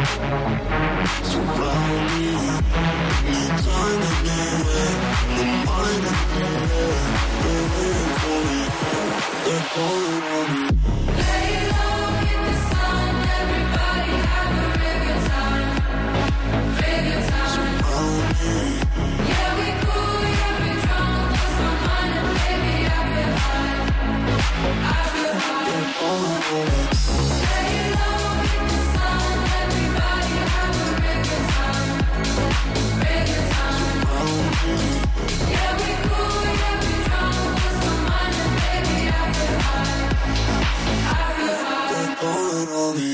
surround me. Need time anywhere, the mind anywhere. They're waiting for me, they're calling on me. Lay low, hit the sun, everybody have a real good time. Real good time. Surround me. Yeah, we cool, yeah, we drunk, lost my mind, and baby, I feel high. I feel high. They're calling on me. Lay low, hit the sun, everybody have a real good time. Real good time. Surround me. Yeah, we cool, yeah, we drunk, lost my mind, and baby, I feel high. I feel high. They're calling on me.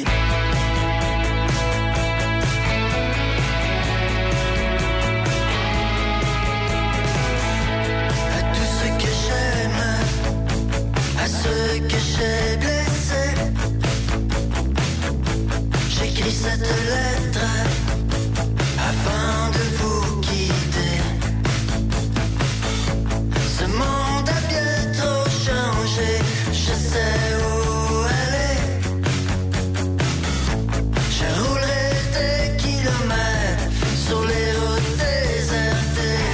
À tous ceux que j'aime, à ceux que j'ai blessés, j'écris cette lettre afin de vous quitter. Ce monde a bien trop changé, je sais où aller. Je roulerai des kilomètres sur les routes désertées.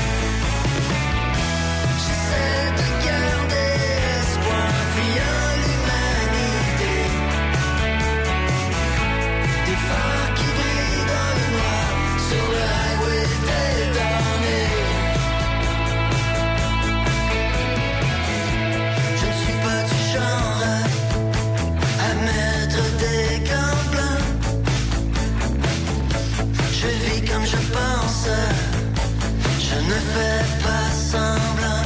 J'essaie de garder espoir, fuyant l'humanité. Des phares qui brillent dans le noir, sur le highway des damnés. Je ne suis pas du genre à mettre des gants blancs. Je vis comme je pense, je ne fais pas semblant.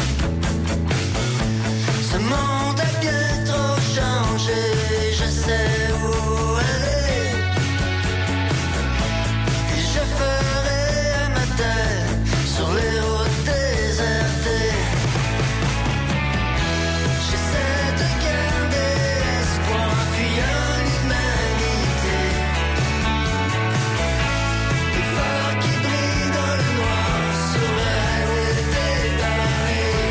Ce monde a bien trop changé, je sais où aller. Et je ferai un matin sur les routes désertées. J'essaie de garder espoir, fuyant l'humanité. Des phares qui brillent dans le noir, sur le highway des damnés.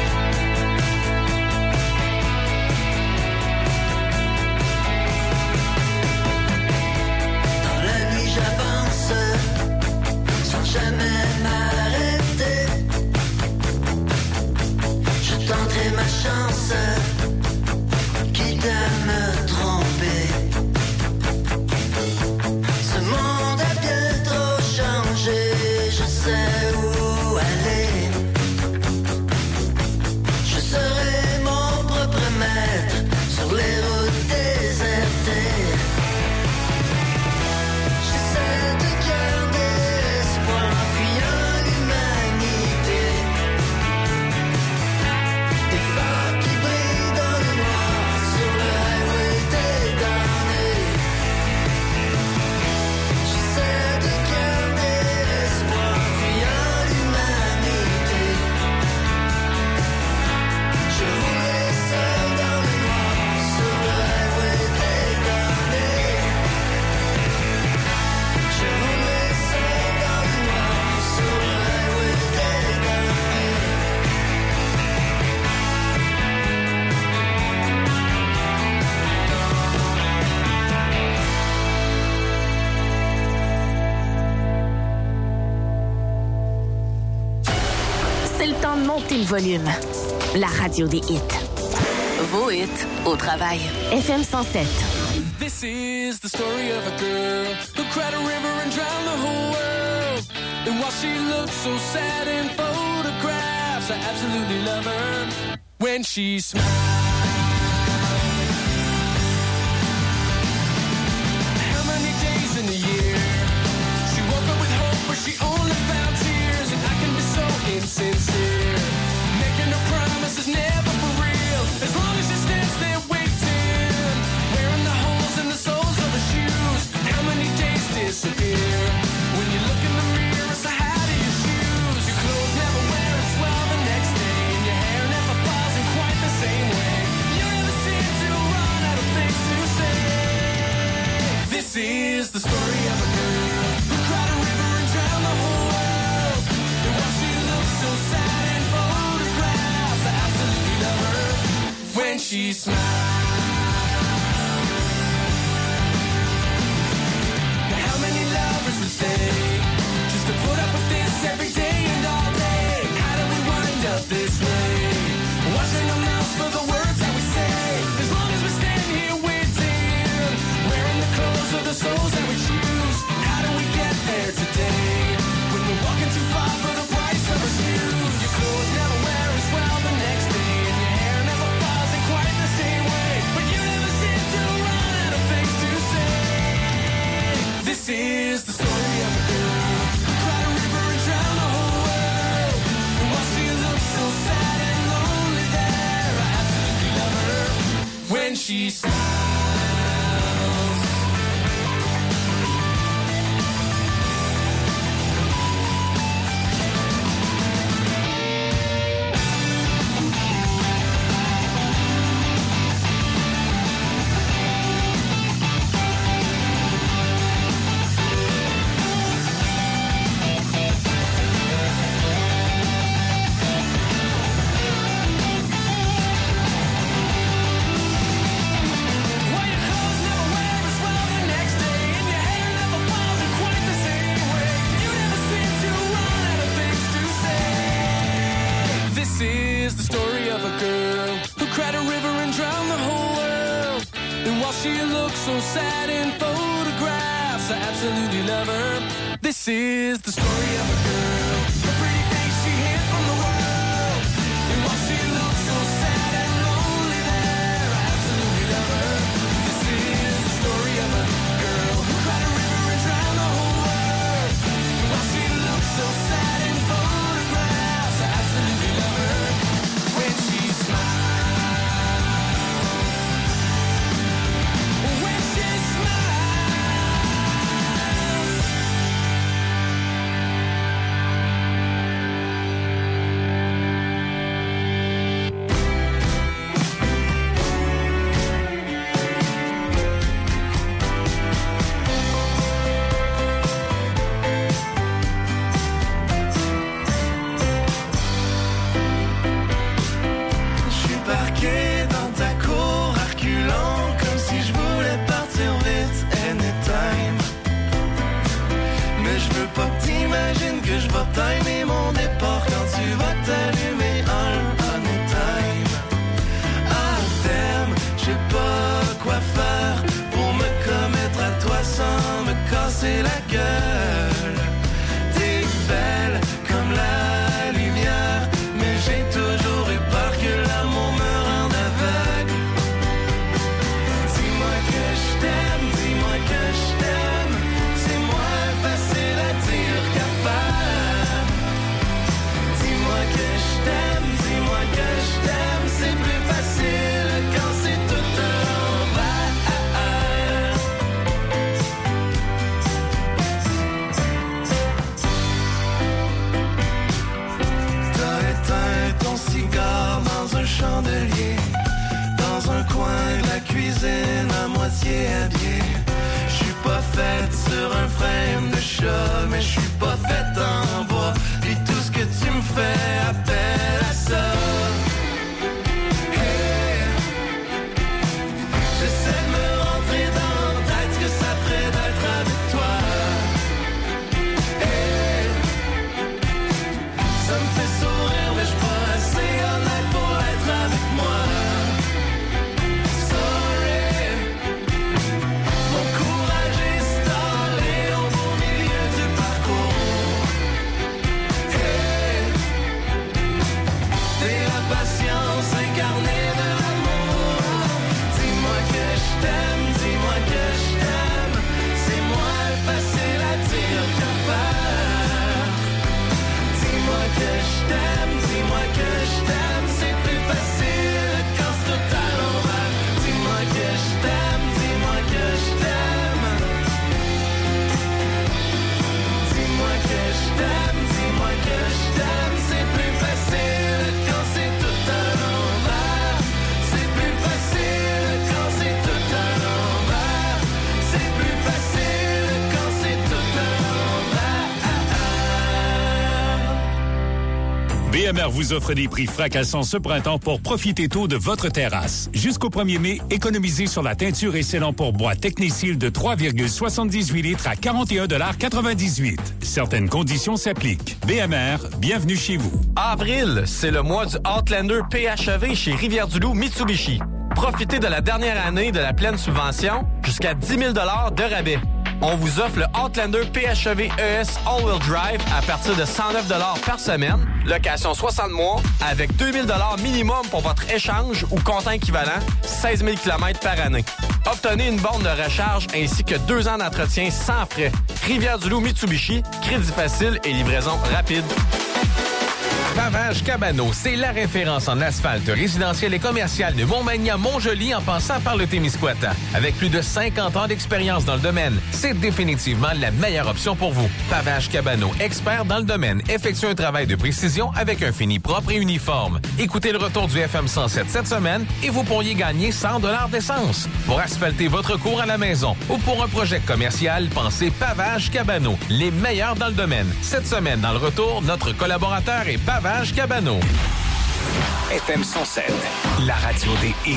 Dans la nuit j'avance, sans jamais m'arrêter. Je tenterai ma chance, quitte à me tromper. Ce monde a bien trop changé, je sais où aller. Je serai mon propre maître sur les routes désertées. J'essaie de garder espoir, fuyant l'humanité. Des phares qui brillent dans le noir, sur le highway des damnés. J'essaie de garder espoir, fuyant l'humanité. Je roulais seul dans le noir, sur le highway des damnés. Je roulais seul dans le noir, sur le highway des damnés. C'est le temps de monter le volume. La radio des hits. Vos hits au travail. FM 107. This is the story of a girl who cried a river and drowned the whole world. And while she looks so sad in photographs, I absolutely love her when she smiles. How many days in the year she woke up with hope, but she only found tears? And I can be so insincere, making her promises never for real. As long as she stands there waiting, wearing the holes in the soles of her shoes. How many days disappear when you look in the mirror? So how do you choose? Your clothes never wear as well the next day, and your hair never falls in quite the same way. You never seem to run out of things to say. This is the story of a girl who cried a river and drowned the whole world. And while she looks so sad in photographs, I absolutely love her when she smiles. she smiles. So sad in photographs, I absolutely love her. This is the story of a girl, a pretty face she hid from the world. And while she looks so sad and lonely there, I absolutely love her. This is the story of a girl who cried a river and drowned the whole world. And while she looks so sad in photographs, I absolutely love her. When she smiles. Timer mon départ quand tu vas t'allumer un anytime. À terme, je sais pas quoi faire pour me commettre à toi sans me casser la gueule. T'es belle comme la lumière, mais j'ai toujours eu peur que l'amour me rende aveugle. Dis-moi que je t'aime, dis-moi que je t'aime. C'est moins facile à dire qu'à faire. Dis-moi que je t'aime, dis-moi que je t'aime. C'est plus facile quand c'est tout à l'envers. T'as éteint ton cigare dans un chandelier, dans un coin de la cuisine à moitié habillé. J'suis pas faite sur un frame de chat, mais j'suis pas faite en bois. Puis tout ce que tu me fais appelle à ça. Hey. J'essaie de me rentrer dans la tête ce que ça ferait d'être avec toi. Hey. Ça me fait sourire, mais j'suis pas assez honnête pour être avec moi. Sorry. Mon courage est stallé au beau milieu du parcours. Hey. T'es la patience incarnée de l'amour. Dis-moi que je t'aime, dis-moi que je t'aime. C'est moins facile à dire qu'à faire. Dis-moi que je t'aime, dis-moi que je t'aime. C'est plus facile quand c'est tout à l'envers. Dis-moi que je t'aime, dis-moi que je t'aime. Dis-moi que je t'aime, dis-moi que je t'aime. C'est plus facile quand c'est tout à l'envers. C'est plus facile quand c'est tout à l'envers. C'est plus facile quand c'est tout à l'envers. BMR vous offre des prix fracassants ce printemps pour profiter tôt de votre terrasse. Jusqu'au 1er mai, économisez sur la teinture et scellant pour bois Technicil de 3,78 litres à 41,98 $. Certaines conditions s'appliquent. BMR, bienvenue chez vous. Avril, c'est le mois du Outlander PHEV chez Rivière-du-Loup Mitsubishi. Profitez de la dernière année de la pleine subvention, jusqu'à 10 000 $ de rabais. On vous offre le Outlander PHEV ES All-Wheel Drive à partir de 109 $ par semaine, location 60 mois, avec 2 000 $ minimum pour votre échange ou comptant équivalent, 16 000 km par année. Obtenez une borne de recharge ainsi que 2 ans d'entretien sans frais. Rivière-du-Loup Mitsubishi, crédit facile et livraison rapide. Pavage Cabano, c'est la référence en asphalte résidentiel et commercial de Montmagny à Montjoli en passant par le Témiscouata. Avec plus de 50 ans d'expérience dans le domaine, c'est définitivement la meilleure option pour vous. Pavage Cabano, expert dans le domaine, effectue un travail de précision avec un fini propre et uniforme. Écoutez le retour du FM 107 cette semaine et vous pourriez gagner 100 $ d'essence. Pour asphalter votre cour à la maison ou pour un projet commercial, pensez Pavage Cabano, les meilleurs dans le domaine. Cette semaine, dans le retour, notre collaborateur est Pavage Cabano. FM 107, la radio des hits.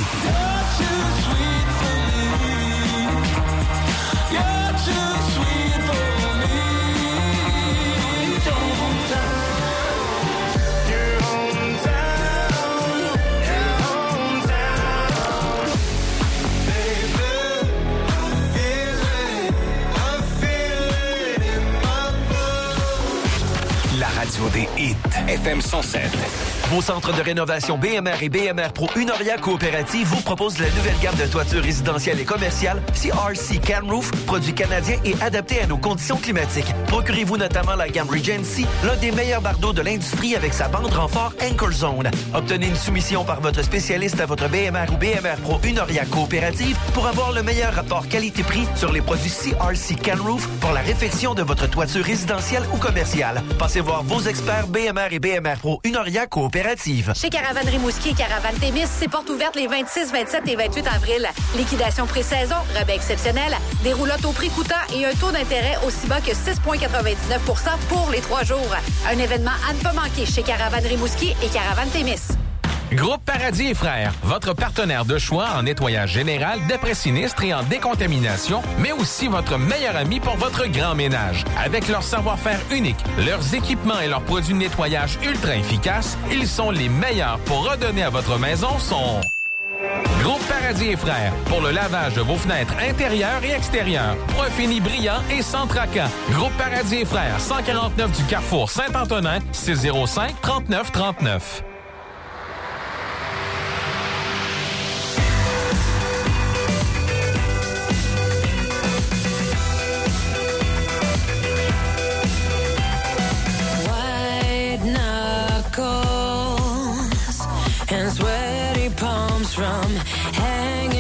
La radio des hits. FM 107. Vos centres de rénovation BMR et BMR Pro Unoria Coopérative vous proposent la nouvelle gamme de toitures résidentielles et commerciales CRC Can Roof, produit canadien et adapté à nos conditions climatiques. Procurez-vous notamment la gamme Regency, l'un des meilleurs bardeaux de l'industrie avec sa bande renfort Anchor Zone. Obtenez une soumission par votre spécialiste à votre BMR ou BMR Pro Unoria Coopérative pour avoir le meilleur rapport qualité-prix sur les produits CRC Can Roof pour la réfection de votre toiture résidentielle ou commerciale. Passez voir vos experts BMR et BMR Pro Unoria Coopérative. Chez Caravane Rimouski et Caravane Témis, c'est portes ouvertes les 26, 27 et 28 avril. Liquidation pré-saison, rabais exceptionnel, des roulottes au prix coûtant et un taux d'intérêt aussi bas que 6,99 % pour les 3 jours. Un événement à ne pas manquer chez Caravane Rimouski et Caravane Témis. Groupe Paradis et Frères, votre partenaire de choix en nettoyage général, d'après-sinistre et en décontamination, mais aussi votre meilleur ami pour votre grand ménage. Avec leur savoir-faire unique, leurs équipements et leurs produits de nettoyage ultra efficaces, ils sont les meilleurs pour redonner à votre maison son... Groupe Paradis et Frères, pour le lavage de vos fenêtres intérieures et extérieures. Pour un fini brillant et sans tracas. Groupe Paradis et Frères, 149 du Carrefour Saint-Antonin, 605-3939. And sweaty palms from hanging